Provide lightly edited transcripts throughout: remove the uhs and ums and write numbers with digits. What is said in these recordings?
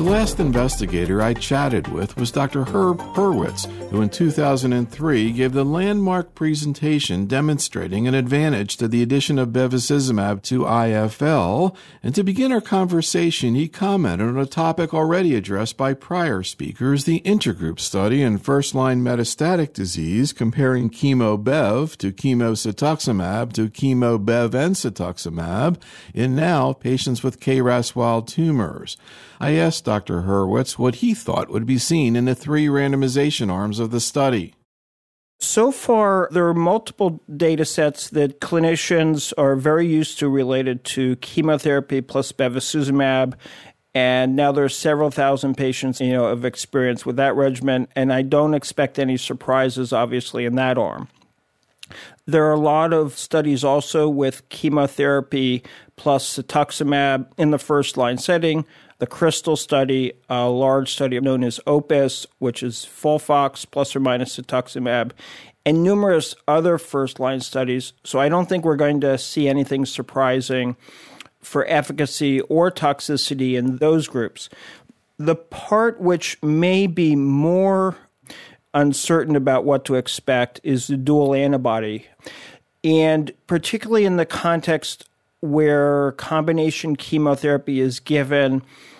The last investigator I chatted with was Dr. Herb Hurwitz, who in 2003 gave the landmark presentation demonstrating an advantage to the addition of bevacizumab to IFL. And to begin our conversation, he commented on a topic already addressed by prior speakers, the intergroup study in first-line metastatic disease comparing chemo-bev to chemo-cetuximab to chemo-bev and cetuximab in now patients with KRAS-wild tumors. I asked Dr. Hurwitz what he thought would be seen in the 3 randomization arms of the study. So far, there are multiple data sets that clinicians are very used to related to chemotherapy plus bevacizumab, and now there are several thousand patients, of experience with that regimen, and I don't expect any surprises, obviously, in that arm. There are a lot of studies also with chemotherapy plus cetuximab in the first-line setting. The CRYSTAL study, a large study known as OPUS, which is FOLFOX plus or minus cetuximab, and numerous other first-line studies. So I don't think we're going to see anything surprising for efficacy or toxicity in those groups. The part which may be more uncertain about what to expect is the dual antibody. And particularly in the context where combination chemotherapy is given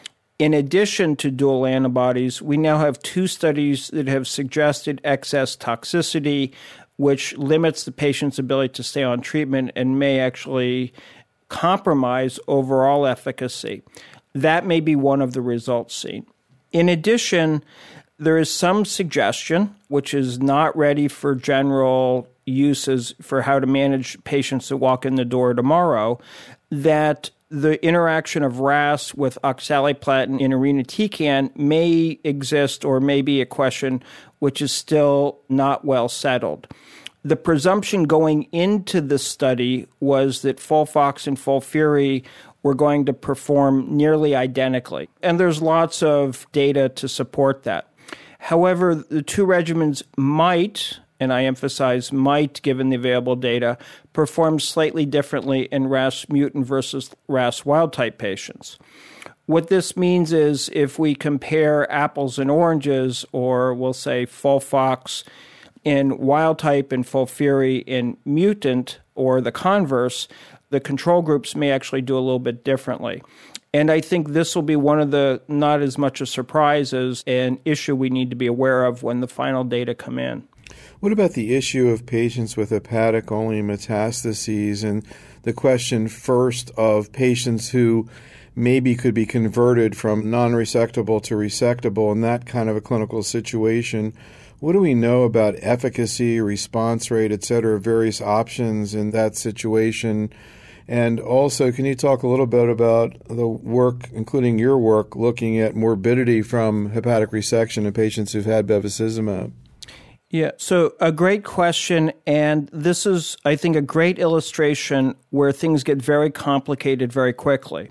in addition to dual antibodies, we now have 2 studies that have suggested excess toxicity, which limits the patient's ability to stay on treatment and may actually compromise overall efficacy. That may be one of the results seen. In addition, there is some suggestion, which is not ready for general uses for how to manage patients who walk in the door tomorrow, that the interaction of RAS with oxaliplatin and irinotecan may exist or may be a question which is still not well settled. The presumption going into the study was that FOLFOX and FOLFIRI were going to perform nearly identically, and there's lots of data to support that. However, the 2 regimens might, and I emphasize might, given the available data, perform slightly differently in RAS mutant versus RAS wild-type patients. What this means is if we compare apples and oranges, or we'll say FOLFOX in wild-type and FOLFIRI in mutant, or the converse, the control groups may actually do a little bit differently. And I think this will be one of the, not as much a surprise as an issue we need to be aware of when the final data come in. What about the issue of patients with hepatic-only metastases and the question first of patients who maybe could be converted from non-resectable to resectable in that kind of a clinical situation? What do we know about efficacy, response rate, et cetera, various options in that situation? And also, can you talk a little bit about the work, including your work, looking at morbidity from hepatic resection in patients who've had bevacizumab? Yeah, so a great question, and this is, I think, a great illustration where things get very complicated very quickly.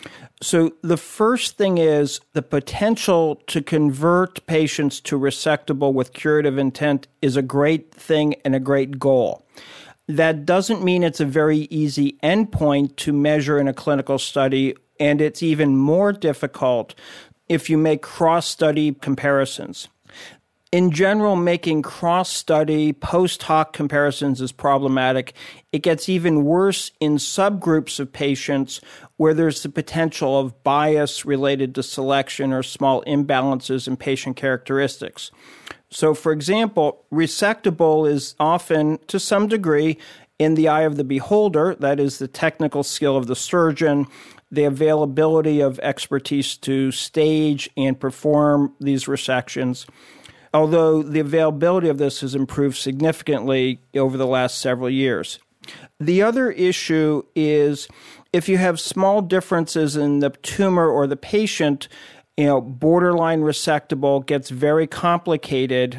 So the first thing is the potential to convert patients to resectable with curative intent is a great thing and a great goal. That doesn't mean it's a very easy endpoint to measure in a clinical study, and it's even more difficult if you make cross-study comparisons. In general, making cross-study, post-hoc comparisons is problematic. It gets even worse in subgroups of patients where there's the potential of bias related to selection or small imbalances in patient characteristics. So, for example, resectable is often, to some degree, in the eye of the beholder. That is the technical skill of the surgeon, the availability of expertise to stage and perform these resections. Although the availability of this has improved significantly over the last several years. The other issue is if you have small differences in the tumor or the patient, borderline resectable gets very complicated,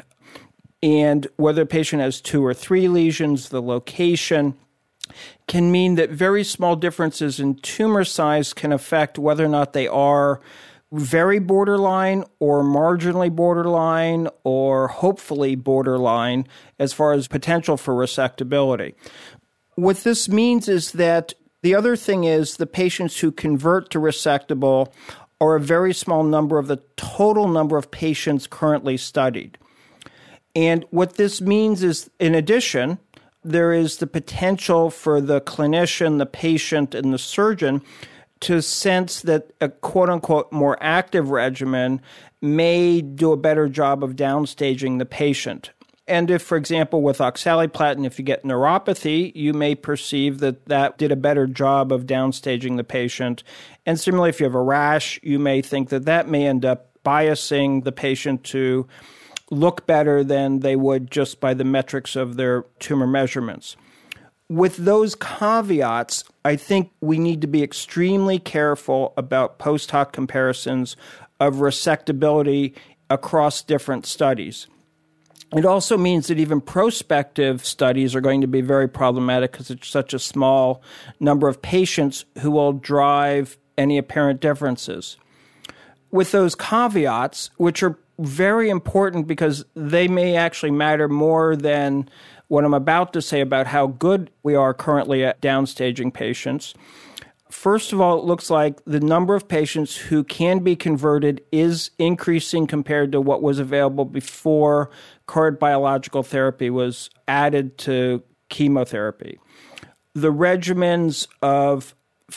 and whether a patient has 2 or 3 lesions, the location can mean that very small differences in tumor size can affect whether or not they are very borderline or marginally borderline or hopefully borderline as far as potential for resectability. What this means is that the other thing is the patients who convert to resectable are a very small number of the total number of patients currently studied. And what this means is, in addition, there is the potential for the clinician, the patient, and the surgeon to sense that a quote-unquote more active regimen may do a better job of downstaging the patient. And if, for example, with oxaliplatin, if you get neuropathy, you may perceive that that did a better job of downstaging the patient. And similarly, if you have a rash, you may think that that may end up biasing the patient to look better than they would just by the metrics of their tumor measurements. With those caveats, I think we need to be extremely careful about post hoc comparisons of resectability across different studies. It also means that even prospective studies are going to be very problematic because it's such a small number of patients who will drive any apparent differences. With those caveats, which are very important because they may actually matter more than what I'm about to say about how good we are currently at downstaging patients. First of all, it looks like the number of patients who can be converted is increasing compared to what was available before current biological therapy was added to chemotherapy. The regimens of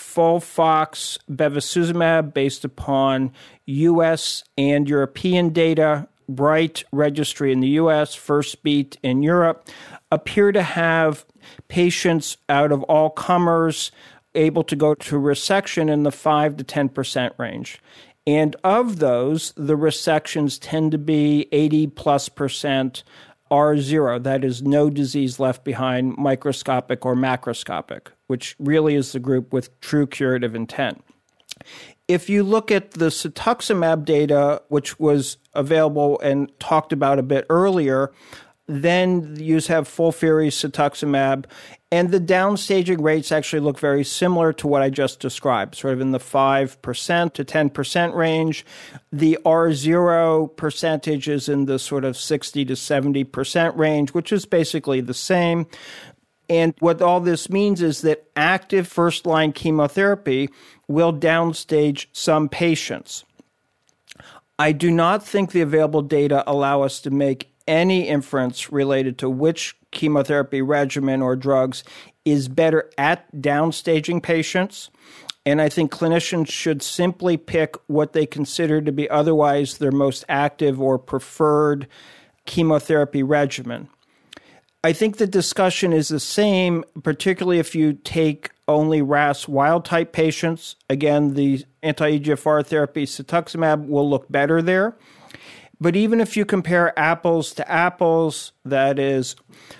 FOLFOX bevacizumab based upon U.S. and European data, BRIGHT registry in the U.S., First Beat in Europe, appear to have patients out of all comers able to go to resection in the 5 to 10% range. And of those, the resections tend to be 80+% R0, that is no disease left behind, microscopic or macroscopic, which really is the group with true curative intent. If you look at the cetuximab data, which was available and talked about a bit earlier, then you have FOLFIRI cetuximab, and the downstaging rates actually look very similar to what I just described, sort of in the 5% to 10% range. The R0 percentage is in the sort of 60 to 70% range, which is basically the same. And what all this means is that active first-line chemotherapy will downstage some patients. I do not think the available data allow us to make any inference related to which chemotherapy regimen or drugs is better at downstaging patients. And I think clinicians should simply pick what they consider to be otherwise their most active or preferred chemotherapy regimen. I think the discussion is the same, particularly if you take only RAS wild-type patients. Again, the anti-EGFR therapy cetuximab will look better there. But even if you compare apples to apples, that is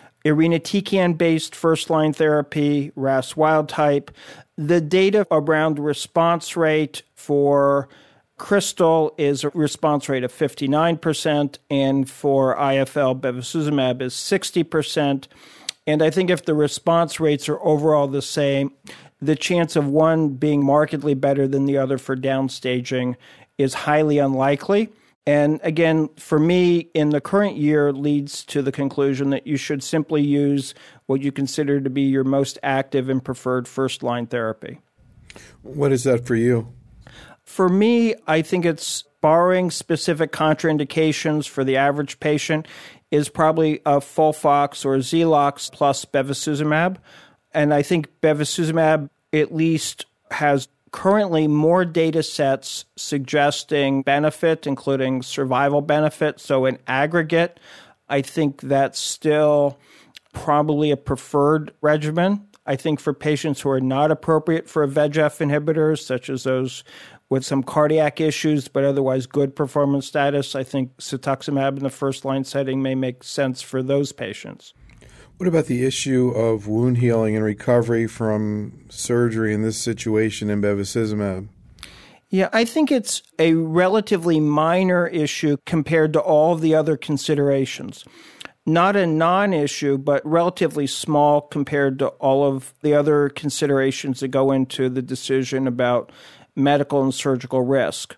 irinotecan-based first-line therapy, RAS wild-type, the data around response rate for Crystal is a response rate of 59%, and for IFL bevacizumab is 60%. And I think if the response rates are overall the same, the chance of one being markedly better than the other for downstaging is highly unlikely. And again, for me, in the current year, leads to the conclusion that you should simply use what you consider to be your most active and preferred first-line therapy. What is that for you? For me, I think it's barring specific contraindications for the average patient is probably a FOLFOX or Zelox plus bevacizumab. And I think bevacizumab at least has currently more data sets suggesting benefit, including survival benefit. So in aggregate, I think that's still probably a preferred regimen. I think for patients who are not appropriate for a VEGF inhibitor, such as those with some cardiac issues but otherwise good performance status, I think cetuximab in the first-line setting may make sense for those patients. What about the issue of wound healing and recovery from surgery in this situation in bevacizumab? Yeah, I think it's a relatively minor issue compared to all of the other considerations. Not a non-issue, but relatively small compared to all of the other considerations that go into the decision about medical and surgical risk.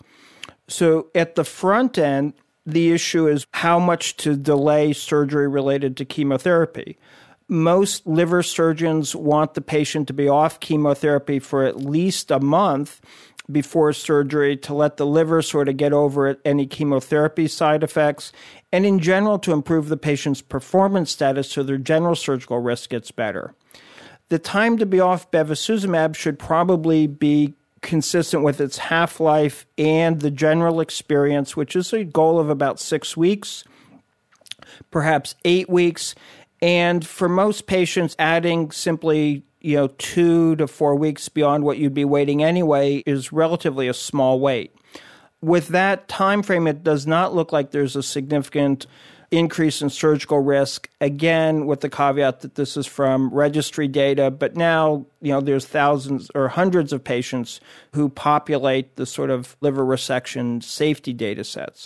So at the front end, the issue is how much to delay surgery related to chemotherapy. Most liver surgeons want the patient to be off chemotherapy for at least a month before surgery to let the liver sort of get over any chemotherapy side effects, and in general to improve the patient's performance status so their general surgical risk gets better. The time to be off bevacizumab should probably be consistent with its half-life and the general experience, which is a goal of about 6 weeks, perhaps 8 weeks. And for most patients, adding simply 2 to 4 weeks beyond what you'd be waiting anyway is relatively a small wait. With that time frame, it does not look like there's a significant increase in surgical risk, again, with the caveat that this is from registry data, but now, there's thousands or hundreds of patients who populate the sort of liver resection safety data sets.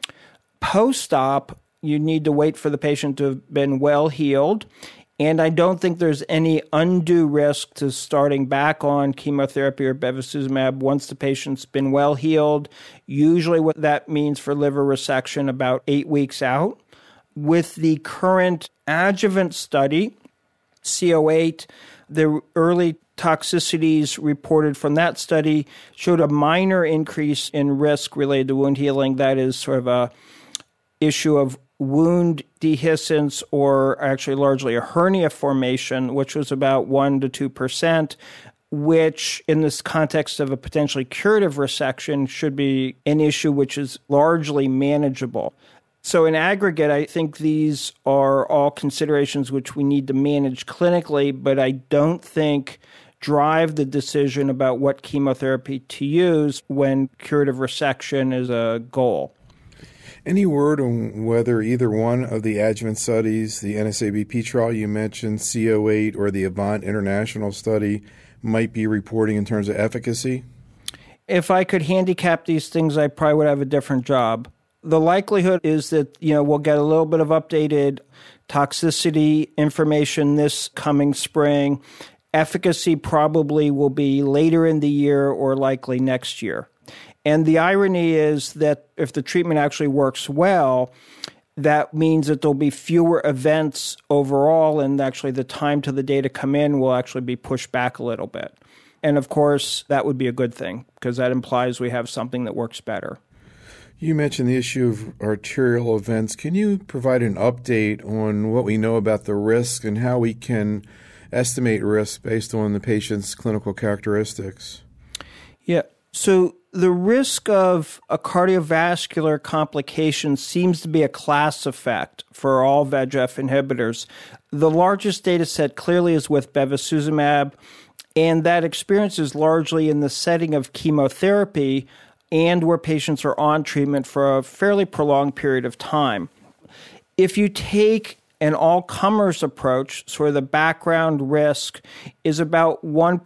Post-op, you need to wait for the patient to have been well healed, and I don't think there's any undue risk to starting back on chemotherapy or bevacizumab once the patient's been well healed. Usually what that means for liver resection about 8 weeks out. With the current adjuvant study, CO8, the early toxicities reported from that study showed a minor increase in risk related to wound healing. That is sort of a issue of wound dehiscence, or actually largely a hernia formation, which was about 1 to 2%, which in this context of a potentially curative resection should be an issue which is largely manageable. So in aggregate, I think these are all considerations which we need to manage clinically, but I don't think drive the decision about what chemotherapy to use when curative resection is a goal. Any word on whether either one of the adjuvant studies, the NSABP trial you mentioned, CO8, or the Avant International study, might be reporting in terms of efficacy? If I could handicap these things, I probably would have a different job. The likelihood is that, we'll get a little bit of updated toxicity information this coming spring. Efficacy probably will be later in the year or likely next year. And the irony is that if the treatment actually works well, that means that there'll be fewer events overall, and actually the time to the data come in will actually be pushed back a little bit. And of course, that would be a good thing because that implies we have something that works better. You mentioned the issue of arterial events. Can you provide an update on what we know about the risk and how we can estimate risk based on the patient's clinical characteristics? Yeah. So the risk of a cardiovascular complication seems to be a class effect for all VEGF inhibitors. The largest data set clearly is with bevacizumab, and that experience is largely in the setting of chemotherapy and where patients are on treatment for a fairly prolonged period of time. If you take an all-comers approach, sort of the background risk is about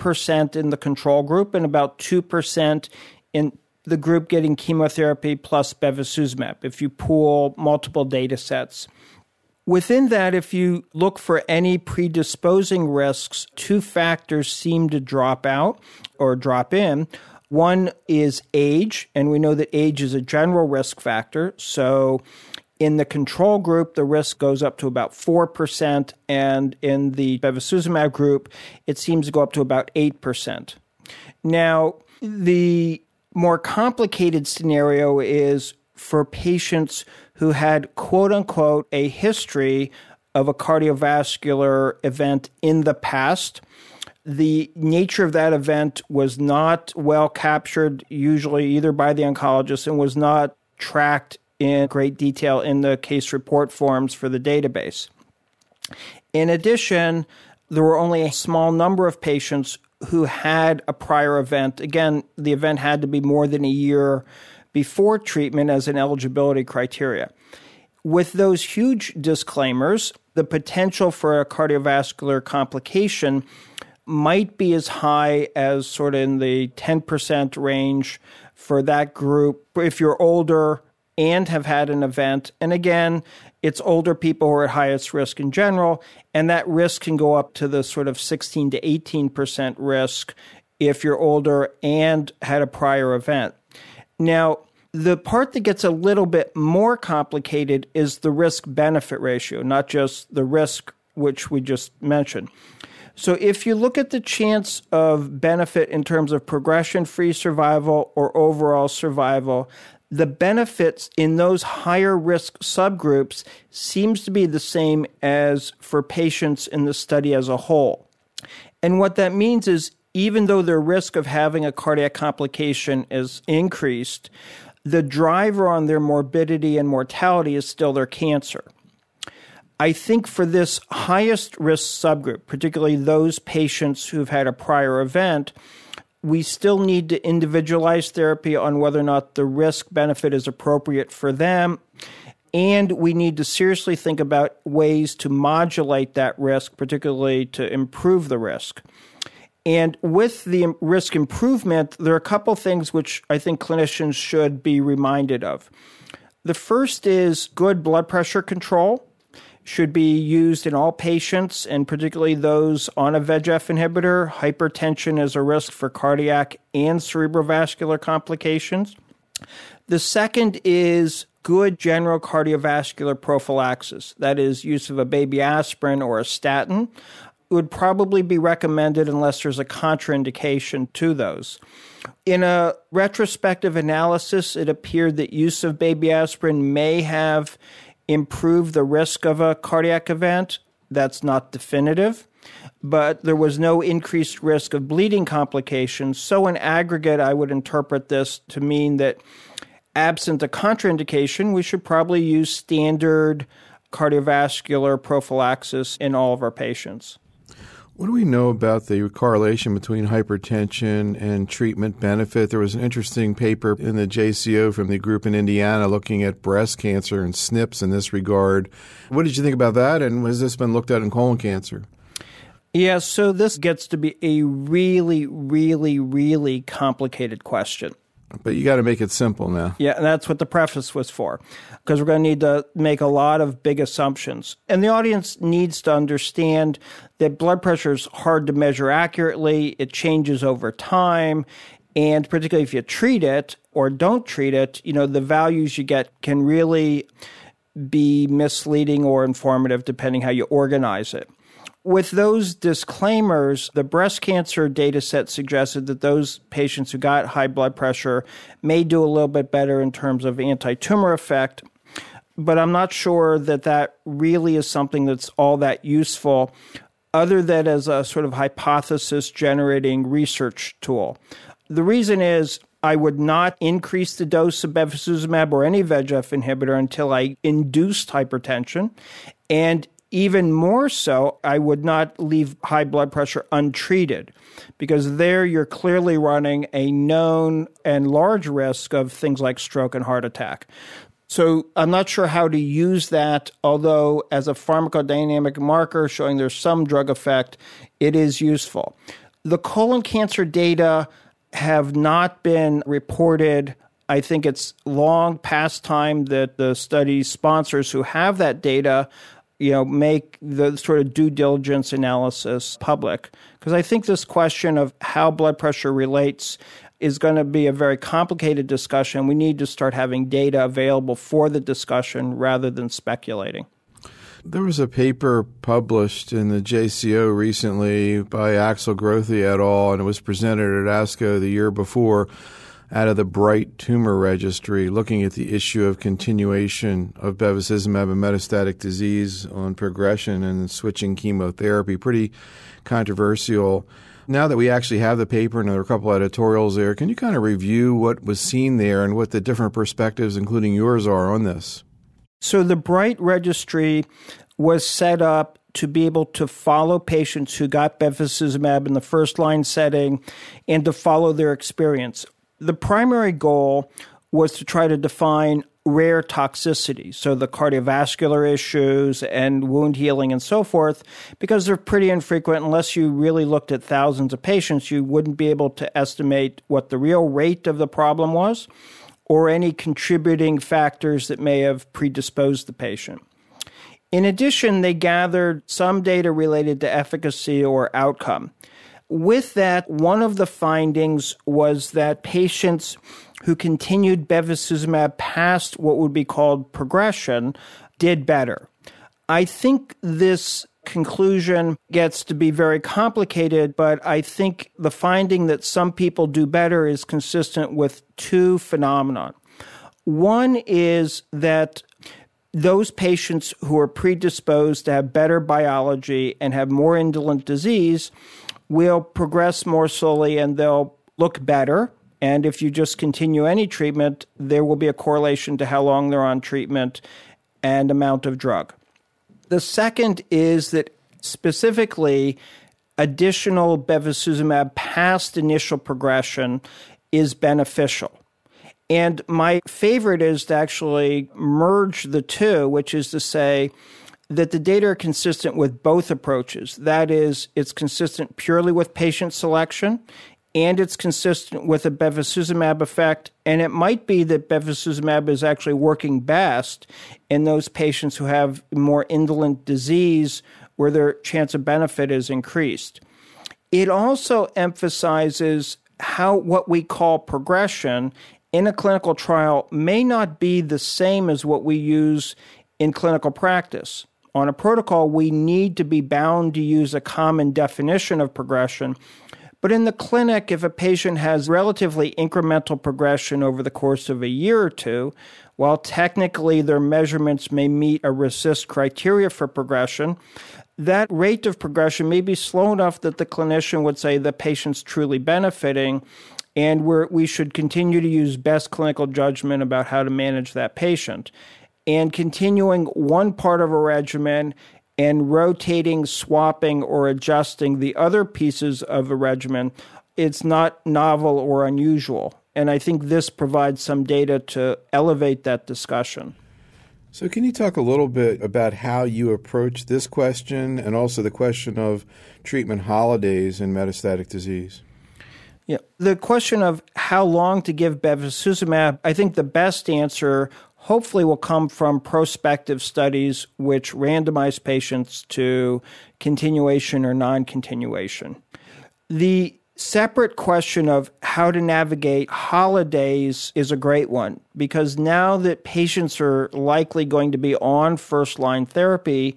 1% in the control group and about 2% in the group getting chemotherapy plus bevacizumab, if you pool multiple data sets. Within that, if you look for any predisposing risks, 2 factors seem to drop out or drop in. One is age, and we know that age is a general risk factor. So in the control group, the risk goes up to about 4%, and in the bevacizumab group, it seems to go up to about 8%. Now, the more complicated scenario is for patients who had, quote-unquote, a history of a cardiovascular event in the past. The nature of that event was not well captured, usually either by the oncologist, and was not tracked in great detail in the case report forms for the database. In addition, there were only a small number of patients who had a prior event. Again, the event had to be more than a year before treatment as an eligibility criteria. With those huge disclaimers, the potential for a cardiovascular complication might be as high as sort of in the 10% range for that group if you're older and have had an event. And again, it's older people who are at highest risk in general, and that risk can go up to the sort of 16 to 18% risk if you're older and had a prior event. Now, the part that gets a little bit more complicated is the risk-benefit ratio, not just the risk which we just mentioned. So if you look at the chance of benefit in terms of progression-free survival or overall survival, the benefits in those higher risk subgroups seems to be the same as for patients in the study as a whole. And what that means is even though their risk of having a cardiac complication is increased, the driver on their morbidity and mortality is still their cancer. I think for this highest risk subgroup, particularly those patients who've had a prior event, we still need to individualize therapy on whether or not the risk-benefit is appropriate for them, and we need to seriously think about ways to modulate that risk, particularly to improve the risk. And with the risk improvement, there are a couple things which I think clinicians should be reminded of. The first is good blood pressure control should be used in all patients, and particularly those on a VEGF inhibitor. Hypertension is a risk for cardiac and cerebrovascular complications. The second is good general cardiovascular prophylaxis. That is, use of a baby aspirin or a statin would probably be recommended unless there's a contraindication to those. In a retrospective analysis, it appeared that use of baby aspirin may have improved the risk of a cardiac event. That's not definitive, but there was no increased risk of bleeding complications. So in aggregate, I would interpret this to mean that absent a contraindication, we should probably use standard cardiovascular prophylaxis in all of our patients. What do we know about the correlation between hypertension and treatment benefit? There was an interesting paper in the JCO from the group in Indiana looking at breast cancer and SNPs in this regard. What did you think about that, and has this been looked at in colon cancer? Yeah, so this gets to be a really, really, really complicated question. But you got to make it simple now. Yeah, and that's what the preface was for, because we're going to need to make a lot of big assumptions. And the audience needs to understand that blood pressure is hard to measure accurately. It changes over time. And particularly if you treat it or don't treat it, the values you get can really be misleading or informative depending how you organize it. With those disclaimers, the breast cancer data set suggested that those patients who got high blood pressure may do a little bit better in terms of anti-tumor effect, but I'm not sure that that really is something that's all that useful, other than as a sort of hypothesis-generating research tool. The reason is I would not increase the dose of bevacizumab or any VEGF inhibitor until I induced hypertension, and even more so, I would not leave high blood pressure untreated, because there you're clearly running a known and large risk of things like stroke and heart attack. So I'm not sure how to use that, although as a pharmacodynamic marker showing there's some drug effect, it is useful. The colon cancer data have not been reported. I think it's long past time that the study sponsors who have that data make the sort of due diligence analysis public. Because I think this question of how blood pressure relates is going to be a very complicated discussion. We need to start having data available for the discussion rather than speculating. There was a paper published in the JCO recently by Axel Grothe et al., and it was presented at ASCO the year before, out of the BRIGHT tumor registry, looking at the issue of continuation of bevacizumab and metastatic disease on progression and switching chemotherapy. Pretty controversial. Now that we actually have the paper and there are a couple editorials there, can you kind of review what was seen there and what the different perspectives, including yours, are on this? So the BRIGHT registry was set up to be able to follow patients who got bevacizumab in the first-line setting and to follow their experience. The primary goal was to try to define rare toxicity, so the cardiovascular issues and wound healing and so forth, because they're pretty infrequent. Unless you really looked at thousands of patients, you wouldn't be able to estimate what the real rate of the problem was or any contributing factors that may have predisposed the patient. In addition, they gathered some data related to efficacy or outcome. With that, one of the findings was that patients who continued bevacizumab past what would be called progression did better. I think this conclusion gets to be very complicated, but I think the finding that some people do better is consistent with two phenomena. One is that those patients who are predisposed to have better biology and have more indolent disease will progress more slowly and they'll look better. And if you just continue any treatment, there will be a correlation to how long they're on treatment and amount of drug. The second is that specifically additional bevacizumab past initial progression is beneficial. And my favorite is to actually merge the two, which is to say that the data are consistent with both approaches. That is, it's consistent purely with patient selection, and it's consistent with a bevacizumab effect. And it might be that bevacizumab is actually working best in those patients who have more indolent disease where their chance of benefit is increased. It also emphasizes how what we call progression in a clinical trial may not be the same as what we use in clinical practice. On a protocol, we need to be bound to use a common definition of progression. But in the clinic, if a patient has relatively incremental progression over the course of a year or two, while technically their measurements may meet a RECIST criteria for progression, that rate of progression may be slow enough that the clinician would say the patient's truly benefiting, and we should continue to use best clinical judgment about how to manage that patient. And continuing one part of a regimen and rotating, swapping, or adjusting the other pieces of a regimen, it's not novel or unusual. And I think this provides some data to elevate that discussion. So can you talk a little bit about how you approach this question and also the question of treatment holidays in metastatic disease? Yeah, the question of how long to give bevacizumab, I think the best answer hopefully will come from prospective studies which randomize patients to continuation or non-continuation. The separate question of how to navigate holidays is a great one, because now that patients are likely going to be on first-line therapy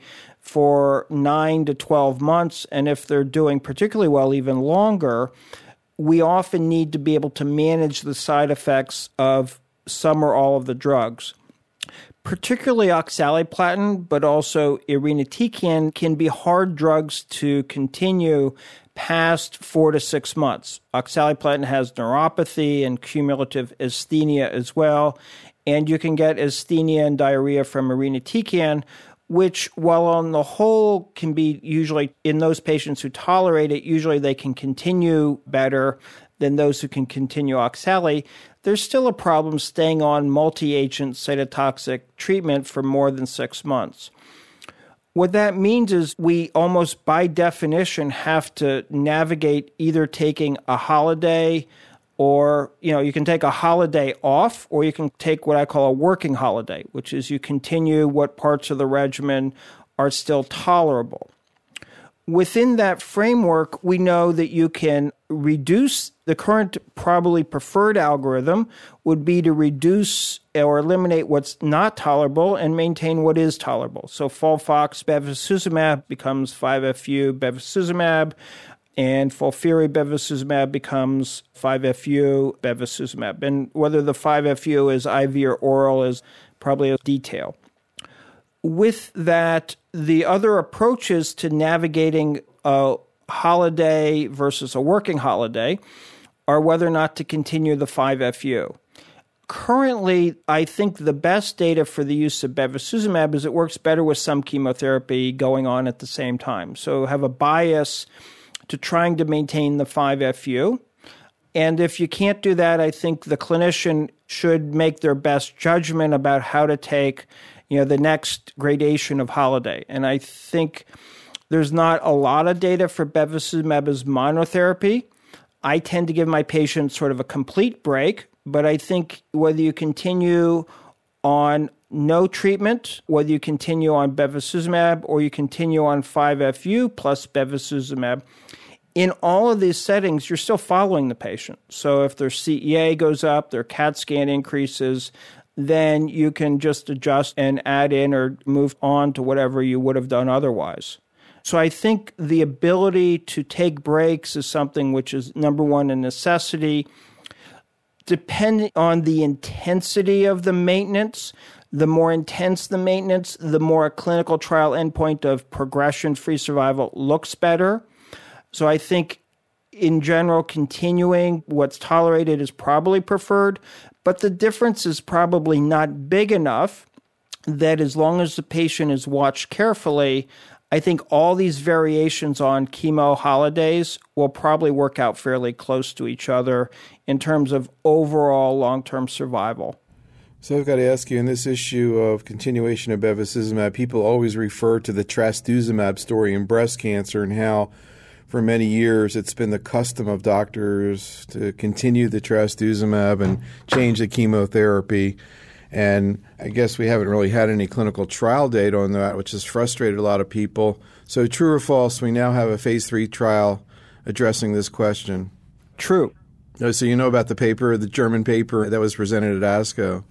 for 9 to 12 months, and if they're doing particularly well, even longer, we often need to be able to manage the side effects of some or all of the drugs. Particularly oxaliplatin, but also irinotecan can be hard drugs to continue past 4 to 6 months. Oxaliplatin has neuropathy and cumulative asthenia as well, and you can get asthenia and diarrhea from irinotecan, which, while on the whole can be usually, in those patients who tolerate it, usually they can continue better than those who can continue oxali. There's still a problem staying on multi-agent cytotoxic treatment for more than 6 months. What that means is we almost by definition have to navigate either taking a holiday or, you can take a holiday off, or you can take what I call a working holiday, which is you continue what parts of the regimen are still tolerable. Within that framework, we know that you can reduce the current probably preferred algorithm would be to reduce or eliminate what's not tolerable and maintain what is tolerable. So FOLFOX bevacizumab becomes 5-FU bevacizumab, and FOLFIRI bevacizumab becomes 5-FU bevacizumab. And whether the 5-FU is IV or oral is probably a detail. With that, the other approaches to navigating a holiday versus a working holiday are whether or not to continue the 5-FU. Currently, I think the best data for the use of bevacizumab is it works better with some chemotherapy going on at the same time. So have a bias to trying to maintain the 5-FU. And if you can't do that, I think the clinician should make their best judgment about how to take the next gradation of holiday. And I think there's not a lot of data for bevacizumab as monotherapy. I tend to give my patients sort of a complete break, but I think whether you continue on no treatment, whether you continue on bevacizumab or you continue on 5-FU plus bevacizumab, in all of these settings, you're still following the patient. So if their CEA goes up, their CAT scan increases, then you can just adjust and add in or move on to whatever you would have done otherwise. So I think the ability to take breaks is something which is, number one, a necessity. Depending on the intensity of the maintenance, the more intense the maintenance, the more a clinical trial endpoint of progression-free survival looks better. So I think in general, continuing what's tolerated is probably preferred, but the difference is probably not big enough that as long as the patient is watched carefully, I think all these variations on chemo holidays will probably work out fairly close to each other in terms of overall long-term survival. So I've got to ask you, in this issue of continuation of bevacizumab, people always refer to the trastuzumab story in breast cancer and how for many years it's been the custom of doctors to continue the trastuzumab and change the chemotherapy. And I guess we haven't really had any clinical trial data on that, which has frustrated a lot of people. So true or false, we now have a phase 3 trial addressing this question. True. So you know about the paper, the German paper that was presented at ASCO?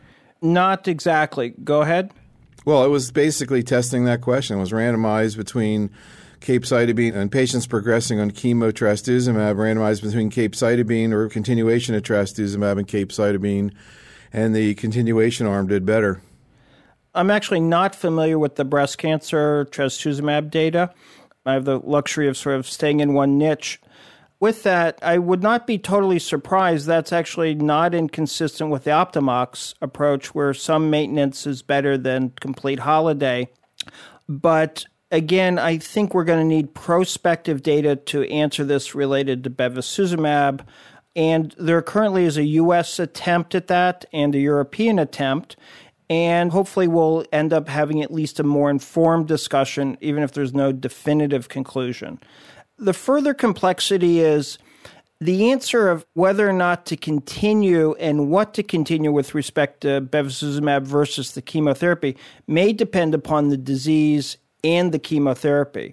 Not exactly. Go ahead. Well, it was basically testing that question. It was randomized between capecitabine and patients progressing on chemo trastuzumab, randomized between capecitabine or continuation of trastuzumab and capecitabine, and the continuation arm did better. I'm actually not familiar with the breast cancer trastuzumab data. I have the luxury of sort of staying in one niche. With that, I would not be totally surprised. That's actually not inconsistent with the Optimox approach, where some maintenance is better than complete holiday. But again, I think we're going to need prospective data to answer this related to bevacizumab. And there currently is a U.S. attempt at that and a European attempt. And hopefully we'll end up having at least a more informed discussion, even if there's no definitive conclusion. The further complexity is the answer of whether or not to continue and what to continue with respect to bevacizumab versus the chemotherapy may depend upon the disease and the chemotherapy.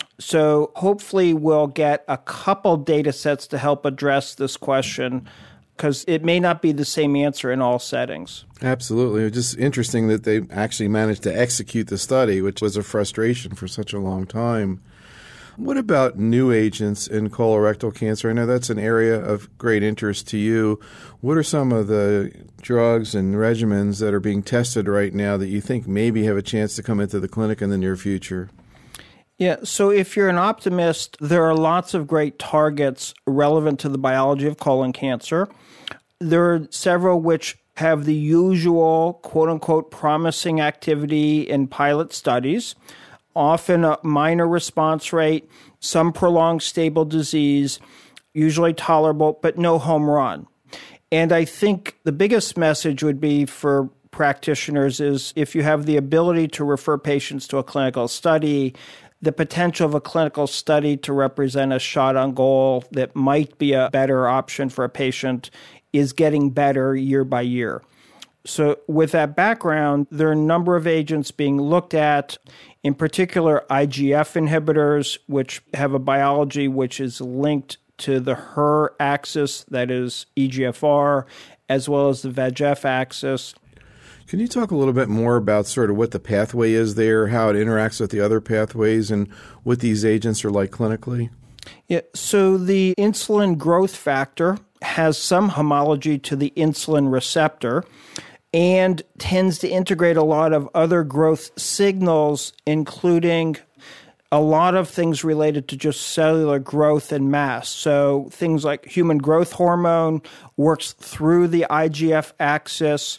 So hopefully we'll get a couple data sets to help address this question, because it may not be the same answer in all settings. Absolutely. It's just interesting that they actually managed to execute the study, which was a frustration for such a long time. What about new agents in colorectal cancer? I know that's an area of great interest to you. What are some of the drugs and regimens that are being tested right now that you think maybe have a chance to come into the clinic in the near future? Yeah, so if you're an optimist, there are lots of great targets relevant to the biology of colon cancer. There are several which have the usual quote-unquote promising activity in pilot studies, often a minor response rate, some prolonged stable disease, usually tolerable, but no home run. And I think the biggest message would be for practitioners is if you have the ability to refer patients to a clinical study, the potential of a clinical study to represent a shot on goal that might be a better option for a patient is getting better year by year. So with that background, there are a number of agents being looked at, in particular IGF inhibitors, which have a biology which is linked to the HER axis, that is EGFR, as well as the VEGF axis. Can you talk a little bit more about sort of what the pathway is there, how it interacts with the other pathways, and what these agents are like clinically? Yeah, so the insulin growth factor has some homology to the insulin receptor and tends to integrate a lot of other growth signals, including a lot of things related to just cellular growth and mass. So things like human growth hormone works through the IGF axis.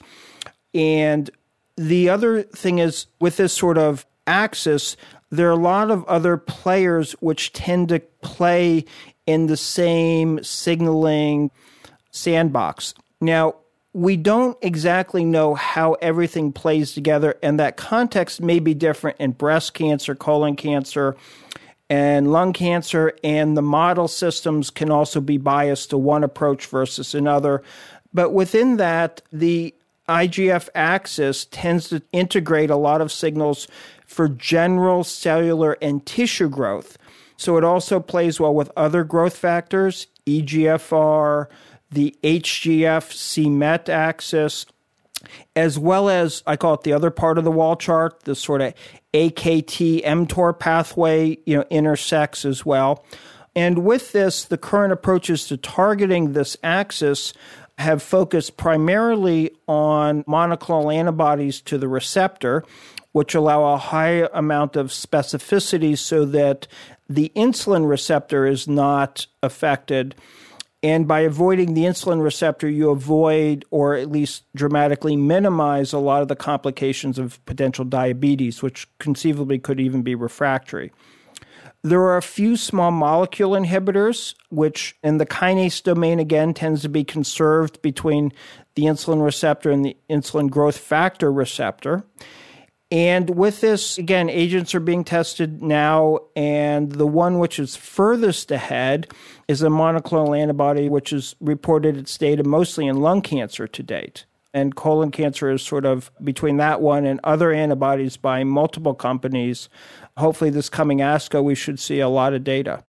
And the other thing is, with this sort of axis, there are a lot of other players which tend to play in the same signaling sandbox. Now, we don't exactly know how everything plays together, and that context may be different in breast cancer, colon cancer, and lung cancer, and the model systems can also be biased to one approach versus another. But within that, the IGF axis tends to integrate a lot of signals for general cellular and tissue growth. So it also plays well with other growth factors, EGFR, the HGF-c-MET axis, as well as, I call it the other part of the wall chart, the sort of AKT-mTOR pathway, intersects as well. And with this, the current approaches to targeting this axis have focused primarily on monoclonal antibodies to the receptor, which allow a high amount of specificity so that the insulin receptor is not affected. And by avoiding the insulin receptor, you avoid or at least dramatically minimize a lot of the complications of potential diabetes, which conceivably could even be refractory. There are a few small molecule inhibitors, which in the kinase domain, again, tends to be conserved between the insulin receptor and the insulin growth factor receptor. And with this, again, agents are being tested now, and the one which is furthest ahead is a monoclonal antibody, which has reported its data mostly in lung cancer to date. And colon cancer is sort of between that one and other antibodies by multiple companies. Hopefully this coming ASCO, we should see a lot of data.